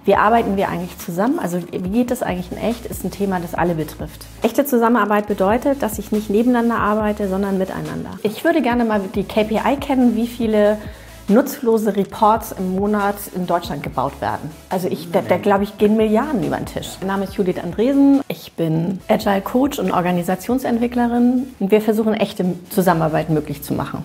Wie arbeiten wir eigentlich zusammen? Also wie geht das eigentlich in echt, ist ein Thema, das alle betrifft. Echte Zusammenarbeit bedeutet, dass ich nicht nebeneinander arbeite, sondern miteinander. Ich würde gerne mal die KPI kennen, wie viele nutzlose Reports im Monat in Deutschland gebaut werden. Also da glaube ich, gehen Milliarden über den Tisch. Mein Name ist Judith Andresen, ich bin Agile Coach und Organisationsentwicklerin und wir versuchen echte Zusammenarbeit möglich zu machen.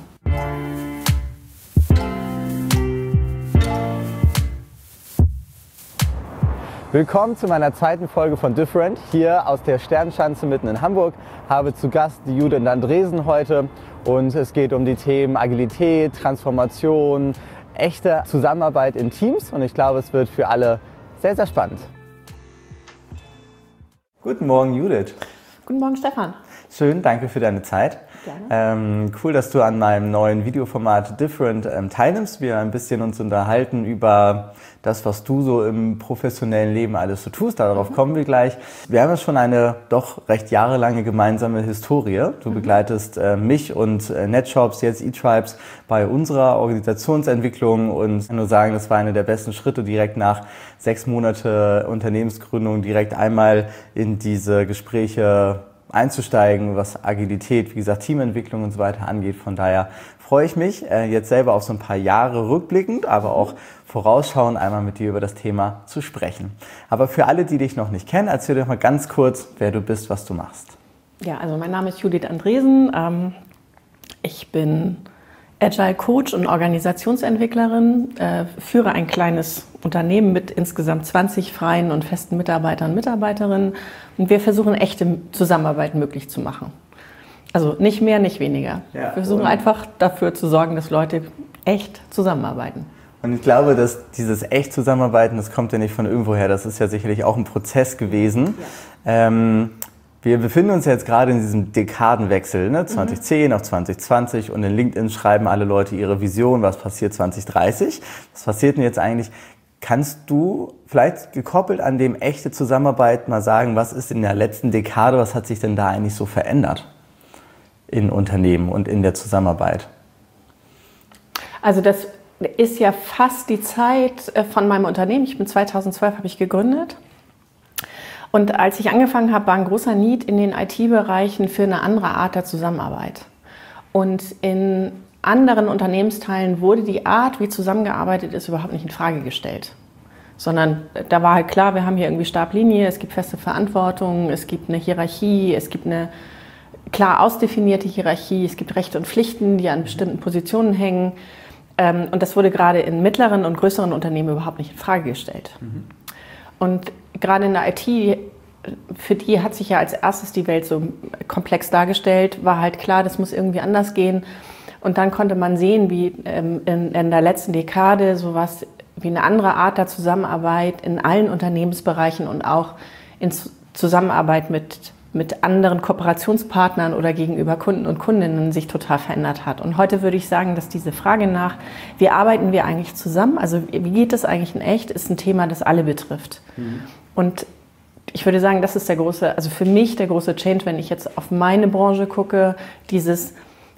Willkommen zu meiner zweiten Folge von Different. Hier aus der Sternschanze mitten in Hamburg habe zu Gast die Judith Andresen heute und es geht um die Themen Agilität, Transformation, echte Zusammenarbeit in Teams und ich glaube, es wird für alle sehr, sehr spannend. Guten Morgen, Judith. Guten Morgen, Stefan. Schön, danke für deine Zeit. Gerne. Cool, dass du an meinem neuen Videoformat Different teilnimmst. Wir ein bisschen uns unterhalten über das, was du so im professionellen Leben alles so tust. Darauf kommen wir gleich. Wir haben ja schon eine doch recht jahrelange gemeinsame Historie. Du begleitest mich und NetShops, jetzt eTribes, bei unserer Organisationsentwicklung und ich kann nur sagen, das war einer der besten Schritte, direkt nach 6 Monate Unternehmensgründung direkt einmal in diese Gespräche einzusteigen, was Agilität, wie gesagt, Teamentwicklung und so weiter angeht. Von daher freue ich mich jetzt selber auf so ein paar Jahre rückblickend, aber auch vorausschauend einmal mit dir über das Thema zu sprechen. Aber für alle, die dich noch nicht kennen, erzähl doch mal ganz kurz, wer du bist, was du machst. Ja, also mein Name ist Judith Andresen. Ich bin Agile Coach und Organisationsentwicklerin, führe ein kleines Unternehmen mit insgesamt 20 freien und festen Mitarbeitern und Mitarbeiterinnen und wir versuchen echte Zusammenarbeit möglich zu machen. Also nicht mehr, nicht weniger. Ja, wir versuchen einfach dafür zu sorgen, dass Leute echt zusammenarbeiten. Und ich glaube, dass dieses echt Zusammenarbeiten, das kommt ja nicht von irgendwoher, das ist ja sicherlich auch ein Prozess gewesen. Ja. Wir befinden uns jetzt gerade in diesem Dekadenwechsel, ne? 2010 auf 2020 und in LinkedIn schreiben alle Leute ihre Vision, was passiert 2030. Was passiert denn jetzt eigentlich? Kannst du vielleicht gekoppelt an dem echte Zusammenarbeit mal sagen, was ist in der letzten Dekade, was hat sich denn da eigentlich so verändert in Unternehmen und in der Zusammenarbeit? Also das ist ja fast die Zeit von meinem Unternehmen. Ich bin 2012 habe ich gegründet. Und als ich angefangen habe, war ein großer Need in den IT-Bereichen für eine andere Art der Zusammenarbeit. Und in anderen Unternehmensteilen wurde die Art, wie zusammengearbeitet ist, überhaupt nicht in Frage gestellt. Sondern da war halt klar, wir haben hier irgendwie Stablinie, es gibt feste Verantwortung, es gibt eine Hierarchie, es gibt eine klar ausdefinierte Hierarchie, es gibt Rechte und Pflichten, die an bestimmten Positionen hängen. Und das wurde gerade in mittleren und größeren Unternehmen überhaupt nicht in Frage gestellt. Und gerade in der IT, für die hat sich ja als erstes die Welt so komplex dargestellt, war halt klar, das muss irgendwie anders gehen. Und dann konnte man sehen, wie in der letzten Dekade sowas wie eine andere Art der Zusammenarbeit in allen Unternehmensbereichen und auch in Zusammenarbeit mit anderen Kooperationspartnern oder gegenüber Kunden und Kundinnen sich total verändert hat. Und heute würde ich sagen, dass diese Frage nach, wie arbeiten wir eigentlich zusammen, also wie geht das eigentlich in echt, ist ein Thema, das alle betrifft. Und ich würde sagen, das ist der große, also für mich der große Change, wenn ich jetzt auf meine Branche gucke, dieses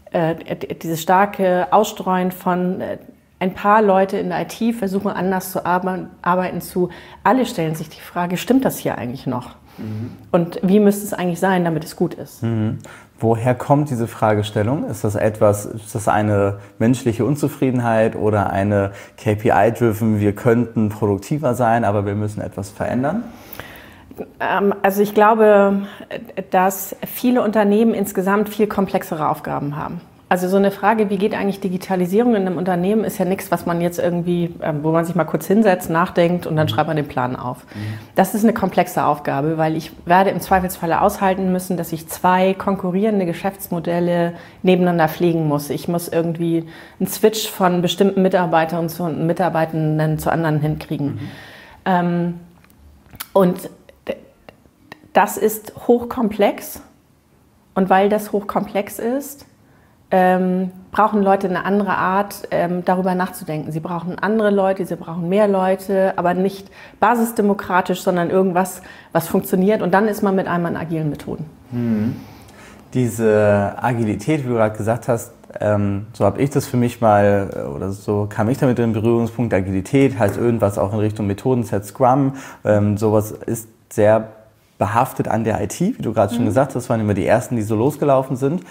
starke Ausstreuen von ein paar Leute in der IT versuchen anders zu arbeiten zu, alle stellen sich die Frage, stimmt das hier eigentlich noch? Und wie müsste es eigentlich sein, damit es gut ist? Woher kommt diese Fragestellung? Ist das eine menschliche Unzufriedenheit oder eine KPI-driven, wir könnten produktiver sein, aber wir müssen etwas verändern? Also ich glaube, dass viele Unternehmen insgesamt viel komplexere Aufgaben haben. Also so eine Frage, wie geht eigentlich Digitalisierung in einem Unternehmen, ist ja nichts, was man jetzt irgendwie, wo man sich mal kurz hinsetzt, nachdenkt und dann schreibt man den Plan auf. Das ist eine komplexe Aufgabe, weil ich werde im Zweifelsfalle aushalten müssen, dass ich 2 konkurrierende Geschäftsmodelle nebeneinander pflegen muss. Ich muss irgendwie einen Switch von bestimmten Mitarbeitern und Mitarbeitenden zu anderen hinkriegen. Und das ist hochkomplex und weil das hochkomplex ist, brauchen Leute eine andere Art, darüber nachzudenken. Sie brauchen andere Leute, sie brauchen mehr Leute, aber nicht basisdemokratisch, sondern irgendwas, was funktioniert. Und dann ist man mit einmal an agilen Methoden. Diese Agilität, wie du gerade gesagt hast, so habe ich das für mich mal, oder so kam ich damit in Berührungspunkt. Agilität heißt irgendwas auch in Richtung Methodenset Scrum. Sowas ist sehr behaftet an der IT, wie du gerade schon gesagt hast. Das waren immer die ersten, die so losgelaufen sind.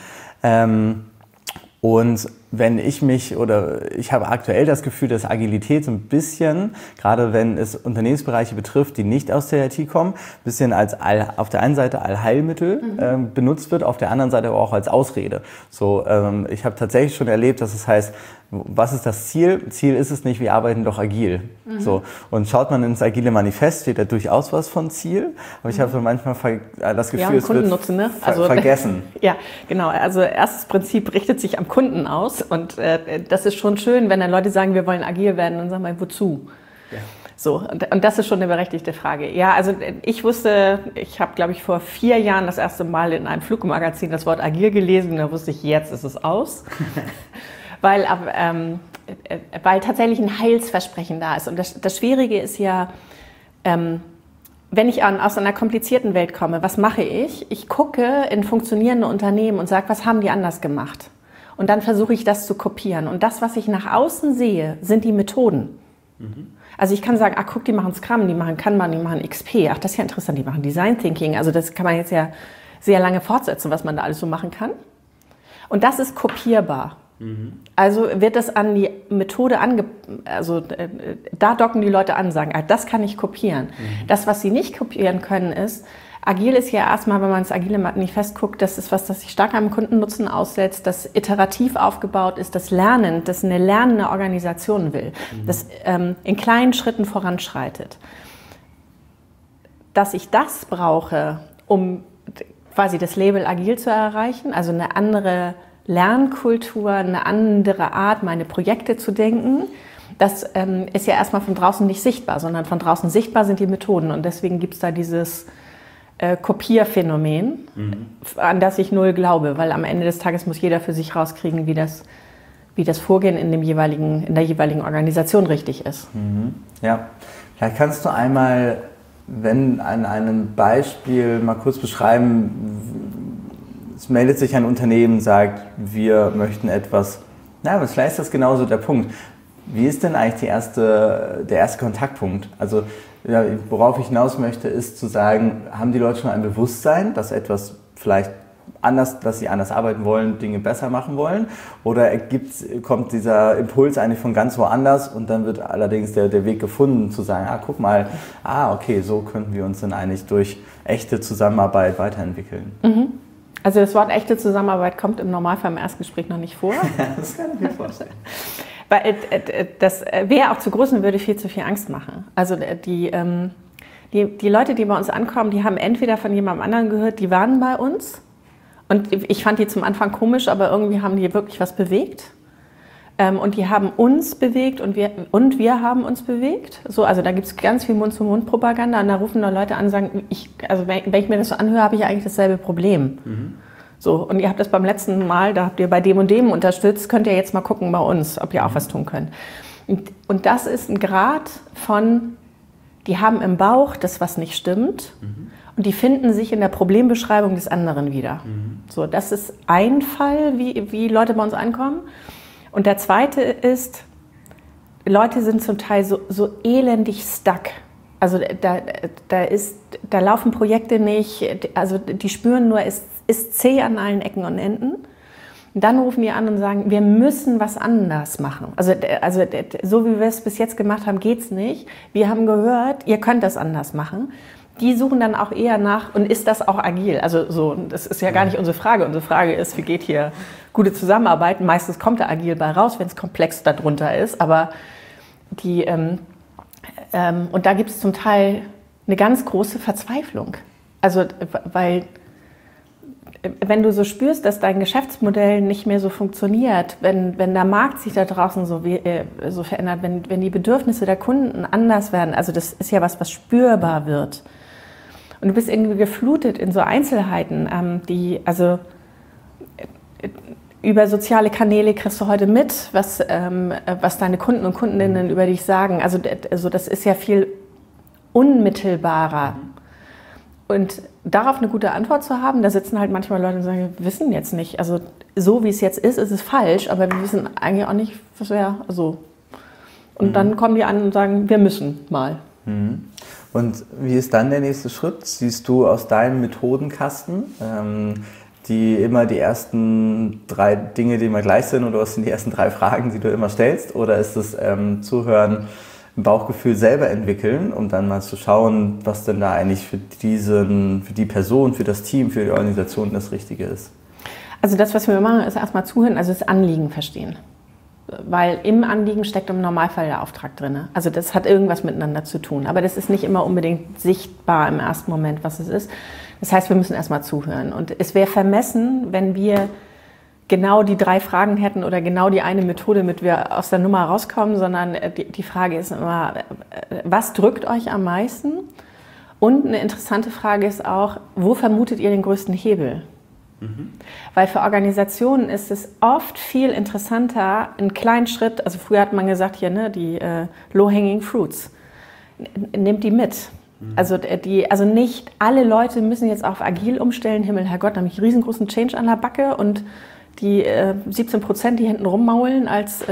Und wenn ich habe aktuell das Gefühl, dass Agilität so ein bisschen, gerade wenn es Unternehmensbereiche betrifft, die nicht aus der IT kommen, ein bisschen als auf der einen Seite Allheilmittel benutzt wird, auf der anderen Seite aber auch als Ausrede. So, ich habe tatsächlich schon erlebt, dass es heißt, was ist das Ziel? Ziel ist es nicht, wir arbeiten doch agil. So, und schaut man ins agile Manifest, steht da durchaus was von Ziel, aber ich habe so manchmal das Gefühl, es wird ne? vergessen. Ja, genau. Also erstes Prinzip richtet sich am Kunden aus und das ist schon schön, wenn dann Leute sagen, wir wollen agil werden, dann sagen wir, wozu? Ja. So, und das ist schon eine berechtigte Frage. Ja, also ich habe, glaube ich, vor 4 Jahren das erste Mal in einem Flugmagazin das Wort agil gelesen und da wusste ich, jetzt ist es aus. Weil tatsächlich ein Heilsversprechen da ist. Und das Schwierige ist ja, wenn ich aus einer komplizierten Welt komme, was mache ich? Ich gucke in funktionierende Unternehmen und sage, was haben die anders gemacht? Und dann versuche ich das zu kopieren. Und das, was ich nach außen sehe, sind die Methoden. Also ich kann sagen, guck, die machen Scrum, die machen Kanban, die machen XP. Ach, das ist ja interessant, die machen Design Thinking. Also das kann man jetzt ja sehr lange fortsetzen, was man da alles so machen kann. Und das ist kopierbar. Also wird das an die Methode da docken die Leute an, sagen, das kann ich kopieren. Das, was sie nicht kopieren können, ist, agil ist ja erstmal, wenn man das agile Manifest guckt, das ist was, das sich stark am Kundennutzen aussetzt, das iterativ aufgebaut ist, das lernend, das eine lernende Organisation will, das in kleinen Schritten voranschreitet. Dass ich das brauche, um quasi das Label agil zu erreichen, also eine andere Lernkultur, eine andere Art, meine Projekte zu denken, das ist ja erstmal von draußen nicht sichtbar, sondern von draußen sichtbar sind die Methoden. Und deswegen gibt es da dieses Kopierphänomen, an das ich null glaube, weil am Ende des Tages muss jeder für sich rauskriegen, wie das Vorgehen in der jeweiligen Organisation richtig ist. Ja, vielleicht kannst du einmal, an einem Beispiel mal kurz beschreiben. Es meldet sich ein Unternehmen, sagt, wir möchten etwas, aber vielleicht ist das genauso der Punkt. Wie ist denn eigentlich der erste Kontaktpunkt? Also ja, worauf ich hinaus möchte, ist zu sagen, haben die Leute schon ein Bewusstsein, dass etwas vielleicht anders, dass sie anders arbeiten wollen, Dinge besser machen wollen? Oder kommt dieser Impuls eigentlich von ganz woanders und dann wird allerdings der Weg gefunden, zu sagen, guck mal, okay, so könnten wir uns dann eigentlich durch echte Zusammenarbeit weiterentwickeln. Also das Wort echte Zusammenarbeit kommt im Normalfall im Erstgespräch noch nicht vor. Das kann ich mir vorstellen. Weil das wäre auch zu groß und würde viel zu viel Angst machen. Also die Leute, die bei uns ankommen, die haben entweder von jemandem anderen gehört, die waren bei uns. Und ich fand die zum Anfang komisch, aber irgendwie haben die wirklich was bewegt. Und die haben uns bewegt und wir haben uns bewegt. So, also da gibt es ganz viel Mund-zu-Mund-Propaganda und da rufen da Leute an und sagen, wenn ich mir das so anhöre, habe ich eigentlich dasselbe Problem. So, und ihr habt das beim letzten Mal, da habt ihr bei dem und dem unterstützt, könnt ihr jetzt mal gucken bei uns, ob ihr auch was tun könnt. Und das ist ein Grad von, die haben im Bauch das, was nicht stimmt, und die finden sich in der Problembeschreibung des anderen wieder. So, das ist ein Fall, wie Leute bei uns ankommen. Und der zweite ist, Leute sind zum Teil so elendig stuck. Also da laufen Projekte nicht, also die spüren nur, es ist zäh an allen Ecken und Enden. Und dann rufen die an und sagen, wir müssen was anders machen. Also so wie wir es bis jetzt gemacht haben, geht's nicht. Wir haben gehört, ihr könnt das anders machen. Die suchen dann auch eher nach, und ist das auch agil? Also so, das ist ja gar nicht unsere Frage. Unsere Frage ist, wie geht hier gute Zusammenarbeit? Meistens kommt da agil bei raus, wenn es komplex darunter ist. Aber und da gibt es zum Teil eine ganz große Verzweiflung. Also weil wenn du so spürst, dass dein Geschäftsmodell nicht mehr so funktioniert, wenn der Markt sich da draußen so verändert, wenn die Bedürfnisse der Kunden anders werden, also das ist ja was spürbar wird. Und du bist irgendwie geflutet in so Einzelheiten, über soziale Kanäle kriegst du heute mit, was deine Kunden und Kundinnen über dich sagen. Also das ist ja viel unmittelbarer. Und darauf eine gute Antwort zu haben, da sitzen halt manchmal Leute und sagen, wir wissen jetzt nicht. Also so wie es jetzt ist es falsch, aber wir wissen eigentlich auch nicht, was wäre. Also. Und dann kommen die an und sagen, wir müssen mal. Und wie ist dann der nächste Schritt? Siehst du aus deinem Methodenkasten die immer die ersten 3 Dinge, die immer gleich sind, oder was sind die ersten 3 Fragen, die du immer stellst? Oder ist es Zuhören, ein Bauchgefühl selber entwickeln, um dann mal zu schauen, was denn da eigentlich für die Person, für das Team, für die Organisation das Richtige ist? Also das, was wir machen, ist erstmal zuhören, also das Anliegen verstehen. Weil im Anliegen steckt im Normalfall der Auftrag drin. Also das hat irgendwas miteinander zu tun. Aber das ist nicht immer unbedingt sichtbar im ersten Moment, was es ist. Das heißt, wir müssen erstmal zuhören. Und es wäre vermessen, wenn wir genau die 3 Fragen hätten oder genau die eine Methode, mit wir aus der Nummer rauskommen, sondern die Frage ist immer, was drückt euch am meisten? Und eine interessante Frage ist auch, wo vermutet ihr den größten Hebel? Weil für Organisationen ist es oft viel interessanter, einen kleinen Schritt, also früher hat man gesagt, hier, ne, die low-hanging fruits, nehmt die mit. Also nicht alle Leute müssen jetzt auf agil umstellen, Himmel, Herrgott, da habe ich einen riesengroßen Change an der Backe und die 17%, die hinten rummaulen als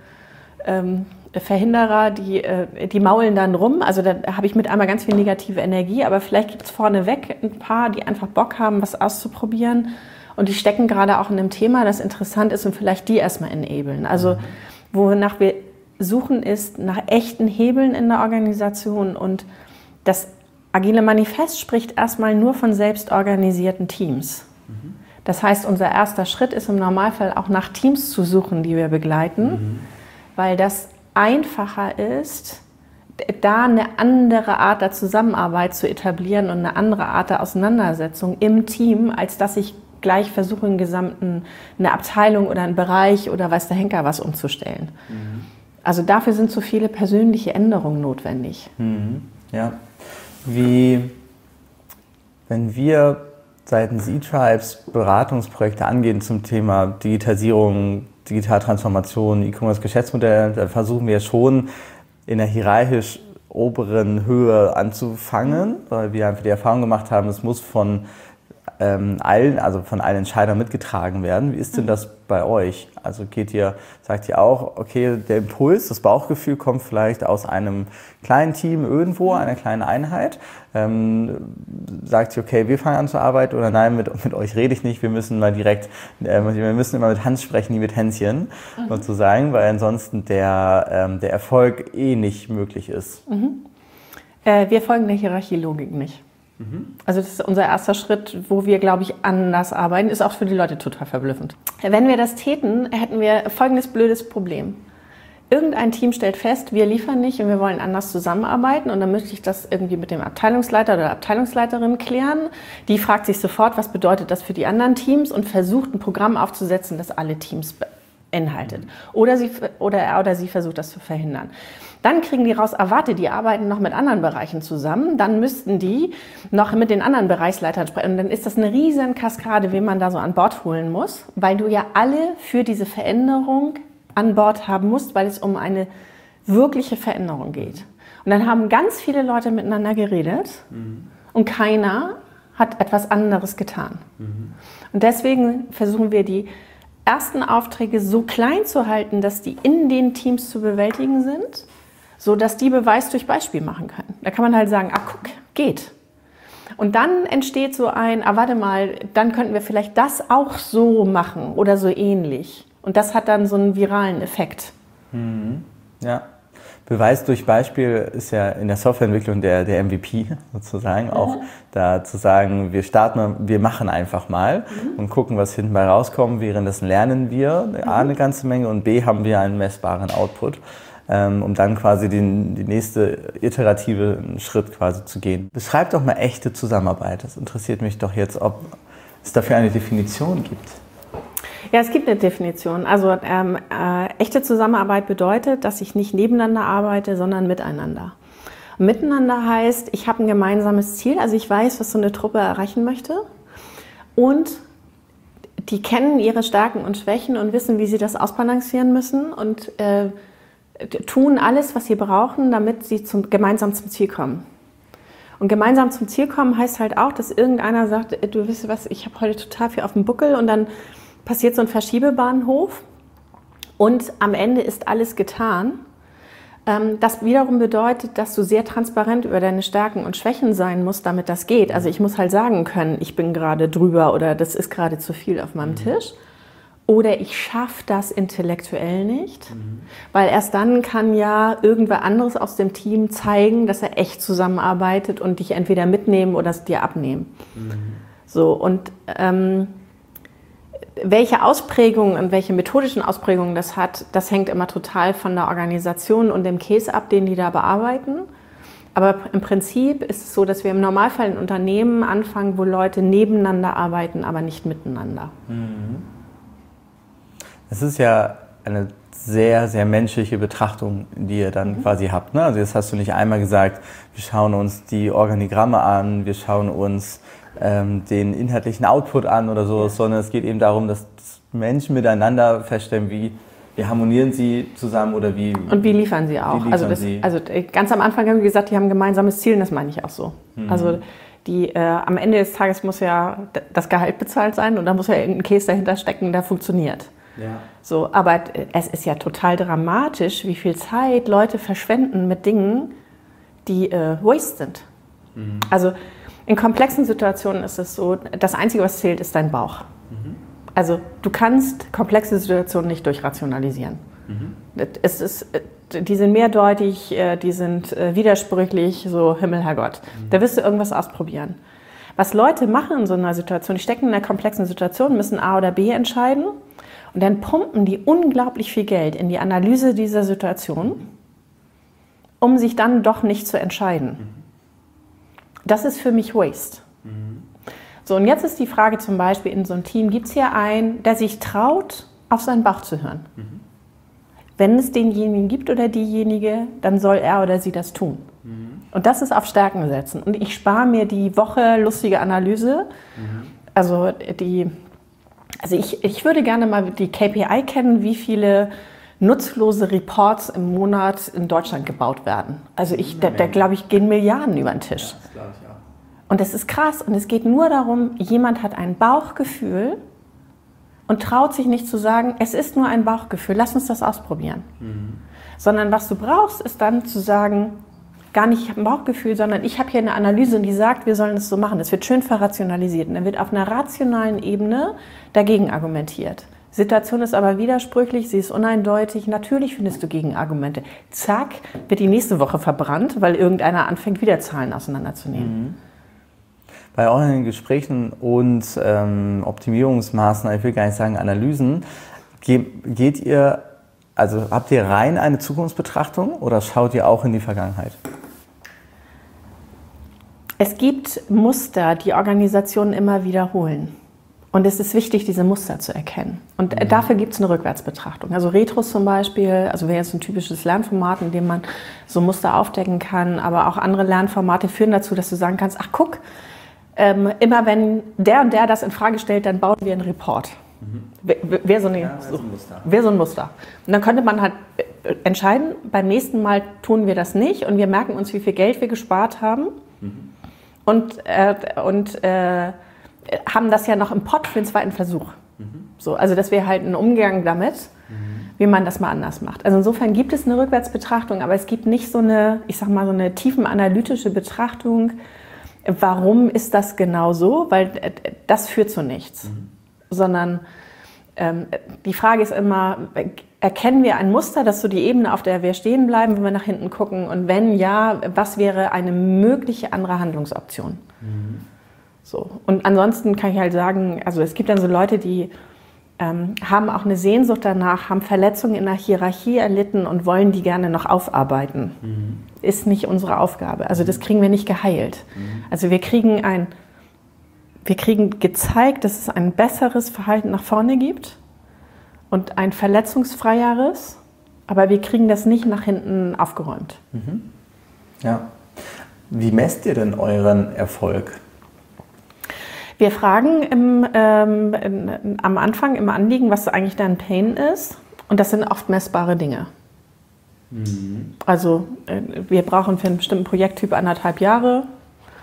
Verhinderer, die maulen dann rum. Also da habe ich mit einmal ganz viel negative Energie, aber vielleicht gibt es vorneweg ein paar, die einfach Bock haben, was auszuprobieren und die stecken gerade auch in einem Thema, das interessant ist und vielleicht die erstmal enablen. Also wonach wir suchen ist nach echten Hebeln in der Organisation und das Agile Manifest spricht erstmal nur von selbstorganisierten Teams. Das heißt, unser erster Schritt ist im Normalfall auch nach Teams zu suchen, die wir begleiten, weil das einfacher ist, da eine andere Art der Zusammenarbeit zu etablieren und eine andere Art der Auseinandersetzung im Team, als dass ich gleich versuche, eine Abteilung oder einen Bereich oder weiß der Henker was umzustellen. Also dafür sind so viele persönliche Änderungen notwendig. Ja, wenn wir seitens eTribes Beratungsprojekte angehen zum Thema Digitalisierung, Digitaltransformation, E-Commerce-Geschäftsmodell, da versuchen wir schon in der hierarchisch oberen Höhe anzufangen, weil wir einfach die Erfahrung gemacht haben, es muss von allen Entscheidern mitgetragen werden. Wie ist denn das bei euch? Also sagt ihr auch, okay, der Impuls, das Bauchgefühl kommt vielleicht aus einem kleinen Team irgendwo, einer kleinen Einheit. Sagt ihr, okay, wir fangen an zu arbeiten oder nein, mit euch rede ich nicht, wir müssen mal direkt, wir müssen immer mit Hans sprechen, nie mit Hänschen, sozusagen, weil ansonsten der Erfolg nicht möglich ist. Wir folgen der Hierarchielogik nicht. Also das ist unser erster Schritt, wo wir, glaube ich, anders arbeiten. Ist auch für die Leute total verblüffend. Wenn wir das täten, hätten wir folgendes blödes Problem. Irgendein Team stellt fest, wir liefern nicht und wir wollen anders zusammenarbeiten und dann möchte ich das irgendwie mit dem Abteilungsleiter oder Abteilungsleiterin klären. Die fragt sich sofort, was bedeutet das für die anderen Teams und versucht ein Programm aufzusetzen, das alle Teams beinhaltet. Oder er oder sie versucht das zu verhindern. Dann kriegen die raus, warte, die arbeiten noch mit anderen Bereichen zusammen, dann müssten die noch mit den anderen Bereichsleitern sprechen. Und dann ist das eine riesen Kaskade, wen man da so an Bord holen muss, weil du ja alle für diese Veränderung an Bord haben musst, weil es um eine wirkliche Veränderung geht. Und dann haben ganz viele Leute miteinander geredet und keiner hat etwas anderes getan. Und deswegen versuchen wir die ersten Aufträge so klein zu halten, dass die in den Teams zu bewältigen sind, so dass die Beweis durch Beispiel machen können. Da kann man halt sagen, guck, geht. Und dann entsteht so warte mal, dann könnten wir vielleicht das auch so machen oder so ähnlich. Und das hat dann so einen viralen Effekt. Ja, Beweis durch Beispiel ist ja in der Softwareentwicklung der MVP sozusagen. Auch da zu sagen, wir machen einfach mal und gucken, was hinten bei rauskommt. Währenddessen lernen wir A, eine ganze Menge und B, haben wir einen messbaren Output, um dann quasi den nächste iterative Schritt quasi zu gehen. Beschreib doch mal echte Zusammenarbeit. Das interessiert mich doch jetzt, ob es dafür eine Definition gibt. Ja, es gibt eine Definition. Also echte Zusammenarbeit bedeutet, dass ich nicht nebeneinander arbeite, sondern miteinander. Miteinander heißt, ich habe ein gemeinsames Ziel, also ich weiß, was so eine Truppe erreichen möchte und die kennen ihre Stärken und Schwächen und wissen, wie sie das ausbalancieren müssen und tun alles, was sie brauchen, damit sie gemeinsam zum Ziel kommen. Und gemeinsam zum Ziel kommen heißt halt auch, dass irgendeiner sagt, du weißt was, ich habe heute total viel auf dem Buckel und dann passiert so ein Verschiebebahnhof und am Ende ist alles getan. Das wiederum bedeutet, dass du sehr transparent über deine Stärken und Schwächen sein musst, damit das geht. Also ich muss halt sagen können, ich bin gerade drüber oder das ist gerade zu viel auf meinem Tisch. Oder ich schaffe das intellektuell nicht, weil erst dann kann ja irgendwer anderes aus dem Team zeigen, dass er echt zusammenarbeitet und dich entweder mitnehmen oder es dir abnehmen. So, und welche Ausprägungen und welche methodischen Ausprägungen das hat, das hängt immer total von der Organisation und dem Case ab, den die da bearbeiten. Aber im Prinzip ist es so, dass wir im Normalfall in Unternehmen anfangen, wo Leute nebeneinander arbeiten, aber nicht miteinander. Es ist ja eine sehr, sehr menschliche Betrachtung, die ihr dann quasi habt, ne? Also jetzt hast du nicht einmal gesagt, wir schauen uns die Organigramme an, wir schauen uns den inhaltlichen Output an oder so, sondern es geht eben darum, dass Menschen miteinander feststellen, wie harmonieren sie zusammen oder wie... Und wie liefern sie auch. Also ganz am Anfang haben wir gesagt, die haben ein gemeinsames Ziel und das meine ich auch so. Also am Ende des Tages muss ja das Gehalt bezahlt sein und da muss ja irgendein Case dahinter stecken, der funktioniert. Ja. So, aber es ist ja total dramatisch, wie viel Zeit Leute verschwenden mit Dingen, die waste sind. Also in komplexen Situationen ist es so, das Einzige, was zählt, ist dein Bauch. Also du kannst komplexe Situationen nicht durchrationalisieren. Die sind mehrdeutig, die sind widersprüchlich, so Himmel, Herrgott. Da wirst du irgendwas ausprobieren. Was Leute machen in so einer Situation, die stecken in einer komplexen Situation, müssen A oder B entscheiden und dann pumpen die unglaublich viel Geld in die Analyse dieser Situation, um sich dann doch nicht zu entscheiden. Das ist für mich Waste. So, und jetzt ist die Frage zum Beispiel in so einem Team, gibt es hier einen, der sich traut, auf seinen Bauch zu hören? Wenn es denjenigen gibt oder diejenige, dann soll er oder sie das tun. Und das ist auf Stärken setzen. Und ich spare mir die Woche lustige Analyse. Also ich würde gerne mal die KPI kennen, wie viele nutzlose Reports im Monat in Deutschland gebaut werden. Also da glaube ich, gehen Milliarden über den Tisch. Ja, das glaube ich auch. Und das ist krass. Und es geht nur darum, jemand hat ein Bauchgefühl und traut sich nicht zu sagen, es ist nur ein Bauchgefühl, lass uns das ausprobieren. Sondern was du brauchst, ist dann zu sagen, gar nicht, ich habe ein Bauchgefühl, sondern ich habe hier eine Analyse, die sagt, wir sollen es so machen. Das wird schön verrationalisiert und dann wird auf einer rationalen Ebene dagegen argumentiert. Die Situation ist aber widersprüchlich, sie ist uneindeutig. Natürlich findest du Gegenargumente. Zack, wird die nächste Woche verbrannt, weil irgendeiner anfängt, wieder Zahlen auseinanderzunehmen. Bei euren Gesprächen und Optimierungsmaßnahmen, ich will gar nicht sagen Analysen, geht ihr, also habt ihr rein eine Zukunftsbetrachtung oder schaut ihr auch in die Vergangenheit? Es gibt Muster, die Organisationen immer wiederholen. Und es ist wichtig, diese Muster zu erkennen. Und dafür gibt es eine Rückwärtsbetrachtung. Also Retros zum Beispiel, also wäre jetzt ein typisches Lernformat, in dem man so Muster aufdecken kann. Aber auch andere Lernformate führen dazu, dass du sagen kannst, ach guck, immer wenn der und der das in Frage stellt, dann bauen wir einen Report. Wäre so ein Muster. Und dann könnte man halt entscheiden, beim nächsten Mal tun wir das nicht und wir merken uns, wie viel Geld wir gespart haben. Und haben das ja noch im Pott für den zweiten Versuch. So, also das wäre halt ein Umgang damit, wie man das mal anders macht. Also insofern gibt es eine Rückwärtsbetrachtung, aber es gibt nicht so eine, ich sag mal, so eine tiefenanalytische Betrachtung, warum ist das genau so, weil das führt zu nichts. Sondern die Frage ist immer, erkennen wir ein Muster, das ist so die Ebene, auf der wir stehen bleiben, wenn wir nach hinten gucken und wenn ja, was wäre eine mögliche andere Handlungsoption? So. Und ansonsten kann ich halt sagen, also es gibt dann so Leute, die haben auch eine Sehnsucht danach, haben Verletzungen in der Hierarchie erlitten und wollen die gerne noch aufarbeiten. Ist nicht unsere Aufgabe. Also das kriegen wir nicht geheilt. Also wir kriegen gezeigt, dass es ein besseres Verhalten nach vorne gibt und ein verletzungsfreieres, aber wir kriegen das nicht nach hinten aufgeräumt. Ja. Wie messt ihr denn euren Erfolg? Wir fragen am Anfang im Anliegen, was eigentlich dein Pain ist. Und das sind oft messbare Dinge. Also wir brauchen für einen bestimmten Projekttyp 1,5 Jahre.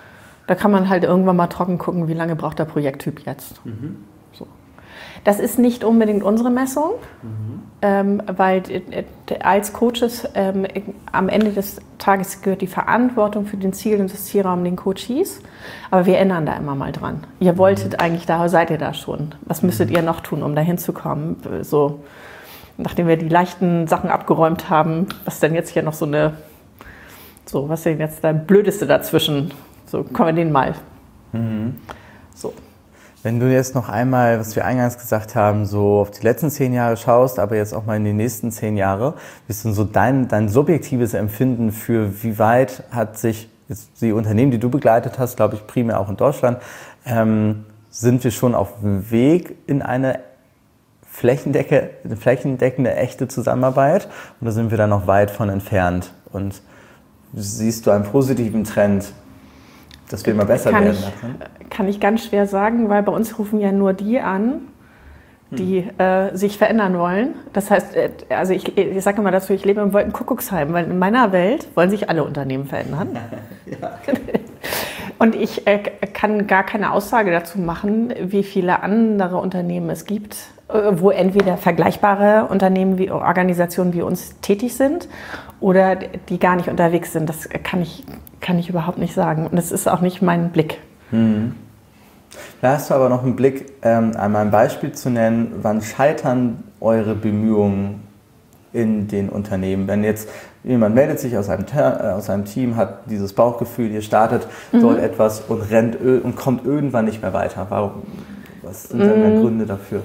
Da kann man halt irgendwann mal trocken gucken, wie lange braucht der Projekttyp jetzt. So. Das ist nicht unbedingt unsere Messung, weil als Coaches am Ende des Tages gehört die Verantwortung für den Ziel und das Zielraum den Coaches. Aber wir ändern da immer mal dran. Ihr wolltet eigentlich da, seid ihr da schon. Was müsstet ihr noch tun, um da hinzukommen? So, nachdem wir die leichten Sachen abgeräumt haben, was denn jetzt hier noch was ist denn jetzt der Blödeste dazwischen? So, kommen wir den mal. So. Wenn du jetzt noch einmal, was wir eingangs gesagt haben, so auf die letzten 10 Jahre schaust, aber jetzt auch mal in die nächsten 10 Jahre, wie ist denn so dein subjektives Empfinden für, wie weit hat sich jetzt die Unternehmen, die du begleitet hast, glaube ich primär auch in Deutschland, sind wir schon auf dem Weg in eine flächendeckende, echte Zusammenarbeit oder sind wir da noch weit von entfernt? Und siehst du einen positiven Trend, dass wir immer besser werden lassen? Kann ich ganz schwer sagen, weil bei uns rufen ja nur die an, die sich verändern wollen. Das heißt, also ich sage immer dazu, ich lebe im Wolkenkuckucksheim, weil in meiner Welt wollen sich alle Unternehmen verändern. Ja. Und ich kann gar keine Aussage dazu machen, wie viele andere Unternehmen es gibt, wo entweder vergleichbare Unternehmen wie Organisationen wie uns tätig sind oder die gar nicht unterwegs sind. Das kann ich überhaupt nicht sagen. Und das ist auch nicht mein Blick. Da hast du aber noch einen Blick, einmal ein Beispiel zu nennen. Wann scheitern eure Bemühungen in den Unternehmen? Wenn jetzt jemand meldet sich aus einem Team, hat dieses Bauchgefühl, ihr startet dort etwas und rennt und kommt irgendwann nicht mehr weiter. Was sind denn Gründe dafür?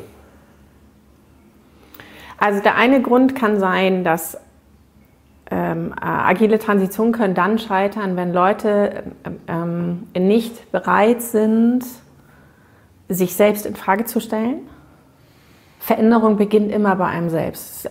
Also der eine Grund kann sein, dass agile Transitionen können dann scheitern, wenn Leute nicht bereit sind, sich selbst in Frage zu stellen. Veränderung beginnt immer bei einem selbst.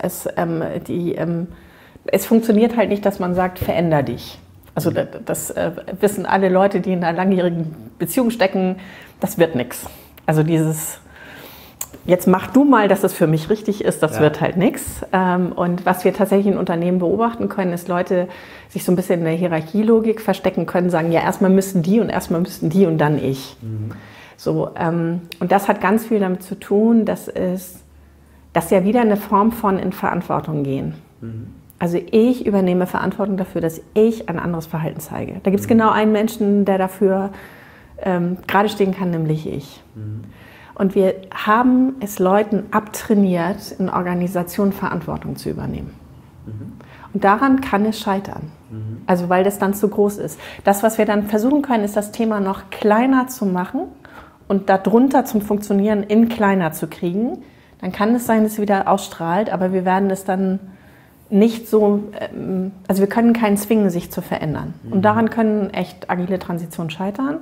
Es funktioniert halt nicht, dass man sagt, veränder dich. Also das wissen alle Leute, die in einer langjährigen Beziehung stecken, das wird nichts. Also jetzt mach du mal, dass es für mich richtig ist, das wird halt nichts. Und was wir tatsächlich in Unternehmen beobachten können, ist Leute sich so ein bisschen in der Hierarchielogik verstecken können, sagen, ja, erstmal müssen die und dann ich. So, und das hat ganz viel damit zu tun, dass ja wieder eine Form von in Verantwortung gehen. Also ich übernehme Verantwortung dafür, dass ich ein anderes Verhalten zeige. Da gibt es genau einen Menschen, der dafür gerade stehen kann, nämlich ich. Und wir haben es Leuten abtrainiert, in Organisationen Verantwortung zu übernehmen. Und daran kann es scheitern. Also weil das dann zu groß ist. Das, was wir dann versuchen können, ist das Thema noch kleiner zu machen und darunter zum Funktionieren in kleiner zu kriegen. Dann kann es sein, dass es wieder ausstrahlt, aber wir werden es dann nicht so, also wir können keinen zwingen, sich zu verändern. Und daran können echt agile Transitionen scheitern.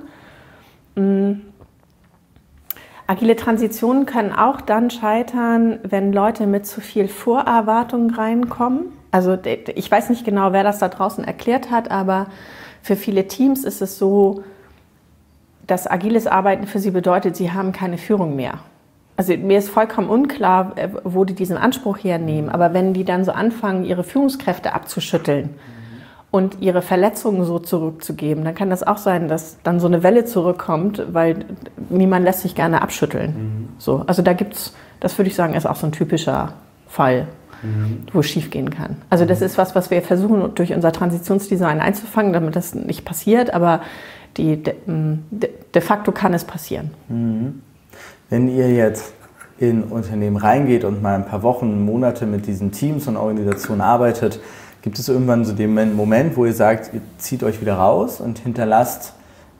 Agile Transitionen können auch dann scheitern, wenn Leute mit zu viel Vorerwartung reinkommen. Also ich weiß nicht genau, wer das da draußen erklärt hat, aber für viele Teams ist es so, dass agiles Arbeiten für sie bedeutet, sie haben keine Führung mehr. Also mir ist vollkommen unklar, wo die diesen Anspruch hernehmen, aber wenn die dann so anfangen, ihre Führungskräfte abzuschütteln und ihre Verletzungen so zurückzugeben, dann kann das auch sein, dass dann so eine Welle zurückkommt, weil niemand lässt sich gerne abschütteln. So, also da gibt's, das würde ich sagen, ist auch so ein typischer Fall, wo es schief gehen kann. Also das ist was wir versuchen durch unser Transitionsdesign einzufangen, damit das nicht passiert, aber de facto kann es passieren. Wenn ihr jetzt in Unternehmen reingeht und mal ein paar Wochen, Monate mit diesen Teams und Organisationen arbeitet, gibt es irgendwann so den Moment, wo ihr sagt, ihr zieht euch wieder raus und hinterlasst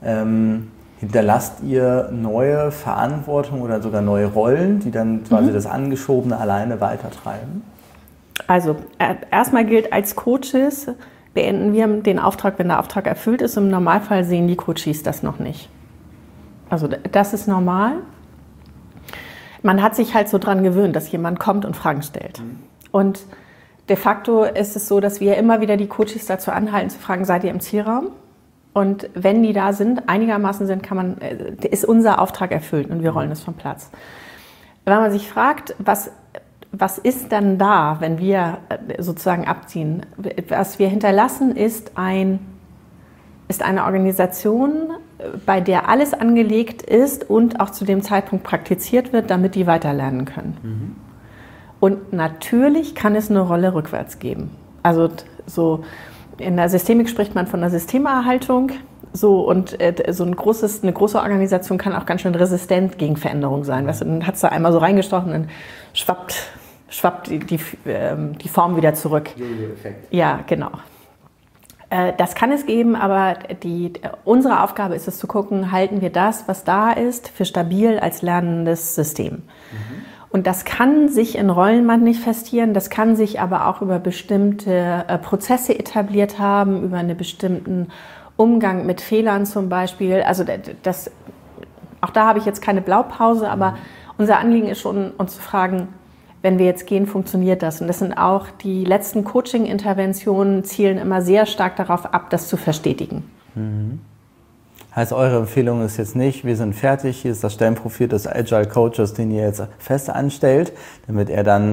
ihr neue Verantwortung oder sogar neue Rollen, die dann quasi das Angeschobene alleine weitertreiben? Also erstmal gilt, als Coaches beenden wir den Auftrag, wenn der Auftrag erfüllt ist. Im Normalfall sehen die Coaches das noch nicht. Also das ist normal. Man hat sich halt so dran gewöhnt, dass jemand kommt und Fragen stellt. Und de facto ist es so, dass wir immer wieder die Coaches dazu anhalten, zu fragen, seid ihr im Zielraum? Und wenn die da sind, einigermaßen sind, ist unser Auftrag erfüllt und wir rollen es vom Platz. Wenn man sich fragt, was ist dann da, wenn wir sozusagen abziehen? Was wir hinterlassen, ist eine Organisation, bei der alles angelegt ist und auch zu dem Zeitpunkt praktiziert wird, damit die weiterlernen können. Mhm. Und natürlich kann es eine Rolle rückwärts geben. Also so in der Systemik spricht man von einer Systemerhaltung. So, und so eine große Organisation kann auch ganz schön resistent gegen Veränderung sein. Weißt du, dann hat es da einmal so reingestochen, dann schwappt die Form wieder zurück. Jojo-Effekt. Ja, genau. Das kann es geben, aber unsere Aufgabe ist es zu gucken, halten wir das, was da ist, für stabil als lernendes System. Mhm. Und das kann sich in Rollen manifestieren, das kann sich aber auch über bestimmte Prozesse etabliert haben, über einen bestimmten Umgang mit Fehlern zum Beispiel. Also auch da habe ich jetzt keine Blaupause, aber unser Anliegen ist schon, uns zu fragen, wenn wir jetzt gehen, funktioniert das? Und das sind auch die letzten Coaching-Interventionen, zielen immer sehr stark darauf ab, das zu verstetigen. Mhm. Heißt, eure Empfehlung ist jetzt nicht, wir sind fertig, hier ist das Stellenprofil des Agile Coaches, den ihr jetzt fest anstellt, damit er dann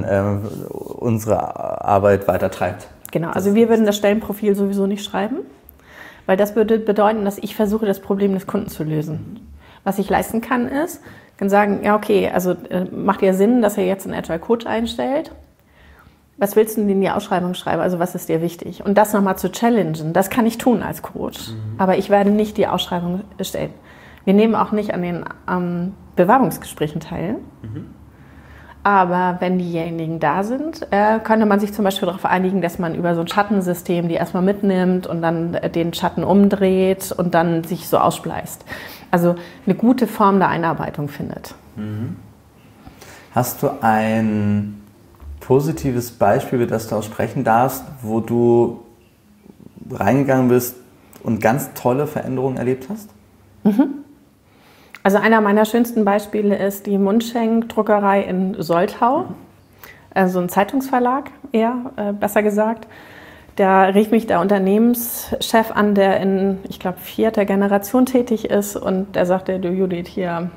unsere Arbeit weiter treibt. Genau, also wir würden das Stellenprofil sowieso nicht schreiben, weil das würde bedeuten, dass ich versuche, das Problem des Kunden zu lösen. Was ich leisten kann, ist, kann sagen, ja okay, also macht ja Sinn, dass ihr jetzt einen Agile Coach einstellt. Was willst du denn in die Ausschreibung schreiben? Also was ist dir wichtig? Und das nochmal zu challengen, das kann ich tun als Coach. Mhm. Aber ich werde nicht die Ausschreibung stellen. Wir nehmen auch nicht an den Bewerbungsgesprächen teil. Mhm. Aber wenn diejenigen da sind, könnte man sich zum Beispiel darauf einigen, dass man über so ein Schattensystem die erstmal mitnimmt und dann den Schatten umdreht und dann sich so ausspleißt. Also eine gute Form der Einarbeitung findet. Mhm. Hast du ein positives Beispiel, über das du auch sprechen darfst, wo du reingegangen bist und ganz tolle Veränderungen erlebt hast? Mhm. Also einer meiner schönsten Beispiele ist die Mundschenk-Druckerei in Soltau, also ein Zeitungsverlag eher, besser gesagt. Da rief mich der Unternehmenschef an, der in, ich glaube, 4. Generation tätig ist und der sagte, du Judith, hier,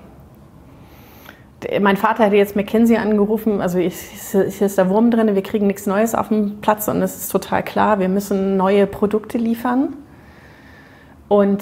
mein Vater hätte jetzt McKinsey angerufen, also hier ist der Wurm drin, wir kriegen nichts Neues auf dem Platz und es ist total klar, wir müssen neue Produkte liefern. Und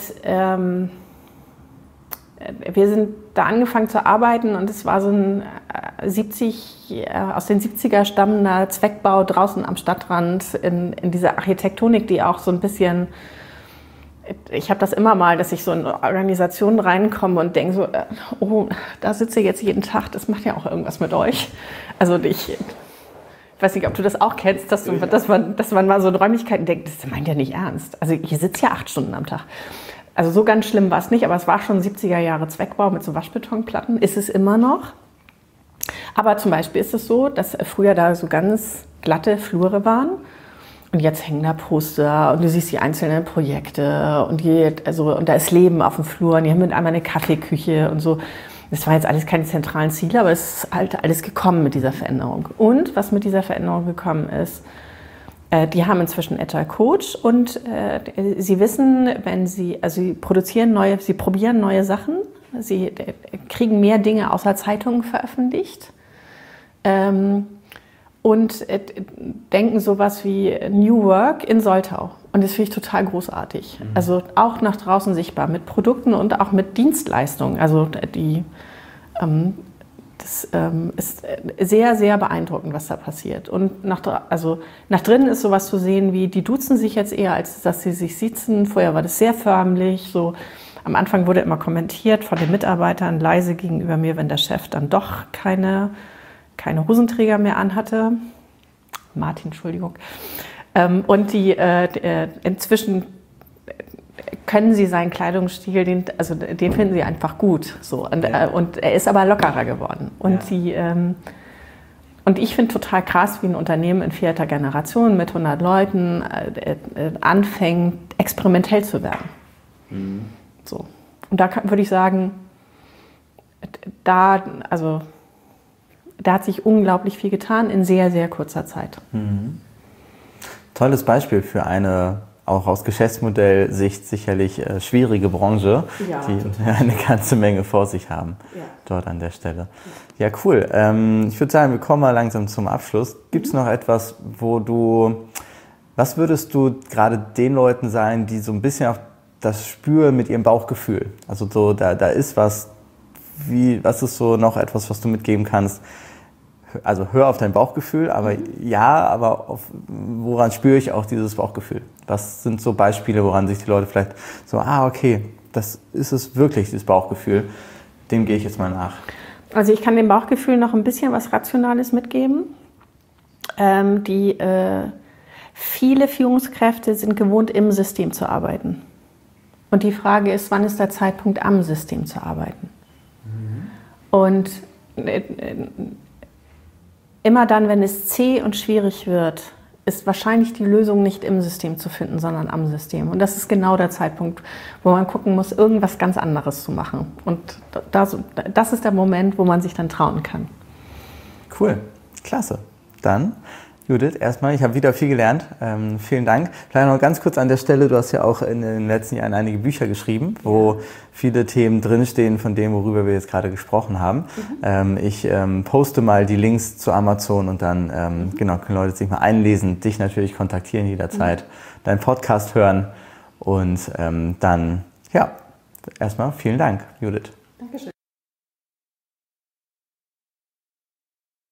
wir sind da angefangen zu arbeiten und es war so ein aus den 70er stammender Zweckbau draußen am Stadtrand in dieser Architektonik, die auch so ein bisschen, ich habe das immer mal, dass ich so in Organisationen reinkomme und denke so, oh, da sitze ich jetzt jeden Tag, das macht ja auch irgendwas mit euch. Also ich weiß nicht, ob du das auch kennst, dass man mal so in Räumlichkeiten denkt, das meint ja nicht ernst. Also ich sitze ja 8 Stunden am Tag. Also so ganz schlimm war es nicht, aber es war schon 70er Jahre Zweckbau mit so Waschbetonplatten, ist es immer noch. Aber zum Beispiel ist es so, dass früher da so ganz glatte Flure waren und jetzt hängen da Poster und du siehst die einzelnen Projekte und da ist Leben auf dem Flur und die haben mit einmal eine Kaffeeküche und so. Das waren jetzt alles keine zentralen Ziele, aber es ist halt alles gekommen mit dieser Veränderung. Und was mit dieser Veränderung gekommen ist, die haben inzwischen Agile Coach und sie wissen, sie probieren neue Sachen, sie kriegen mehr Dinge außer Zeitungen veröffentlicht und denken sowas wie New Work in Soltau. Und das finde ich total großartig. Mhm. Also auch nach draußen sichtbar mit Produkten und auch mit Dienstleistungen. Also das ist sehr, sehr beeindruckend, was da passiert. Und nach drinnen ist sowas zu sehen wie, die duzen sich jetzt eher, als dass sie sich sitzen. Vorher war das sehr förmlich. So. Am Anfang wurde immer kommentiert von den Mitarbeitern leise gegenüber mir, wenn der Chef dann doch keine Hosenträger mehr anhatte. Martin, Entschuldigung. Und inzwischen können sie seinen Kleidungsstil, den finden sie einfach gut. So. Und er ist aber lockerer geworden. Und, und ich finde total krass, wie ein Unternehmen in 4. Generation mit 100 Leuten anfängt, experimentell zu werden. Mhm. So. Und da würde ich sagen, da hat sich unglaublich viel getan in sehr, sehr kurzer Zeit. Mhm. Tolles Beispiel für eine auch aus Geschäftsmodellsicht sicherlich schwierige Branche, die eine ganze Menge vor sich haben, dort an der Stelle. Ja, cool. Ich würde sagen, wir kommen mal langsam zum Abschluss. Gibt es noch etwas, was würdest du gerade den Leuten sagen, die so ein bisschen auf das spüren mit ihrem Bauchgefühl. Also so, da ist was ist so noch etwas, was du mitgeben kannst? Also hör auf dein Bauchgefühl, aber woran spüre ich auch dieses Bauchgefühl? Was sind so Beispiele, woran sich die Leute vielleicht so, okay, das ist es wirklich, dieses Bauchgefühl, dem gehe ich jetzt mal nach. Also ich kann dem Bauchgefühl noch ein bisschen was Rationales mitgeben. Viele Führungskräfte sind gewohnt, im System zu arbeiten. Und die Frage ist, wann ist der Zeitpunkt, am System zu arbeiten? Und immer dann, wenn es zäh und schwierig wird, ist wahrscheinlich die Lösung nicht im System zu finden, sondern am System. Und das ist genau der Zeitpunkt, wo man gucken muss, irgendwas ganz anderes zu machen. Und das ist der Moment, wo man sich dann trauen kann. Cool, klasse. Dann, Judith, erstmal, ich habe wieder viel gelernt. Vielen Dank. Vielleicht noch ganz kurz an der Stelle, du hast ja auch in den letzten Jahren einige Bücher geschrieben, wo viele Themen drinstehen von dem, worüber wir jetzt gerade gesprochen haben. Ich poste mal die Links zu Amazon und dann können Leute sich mal einlesen, dich natürlich kontaktieren jederzeit, deinen Podcast hören und dann, erstmal vielen Dank, Judith. Dankeschön.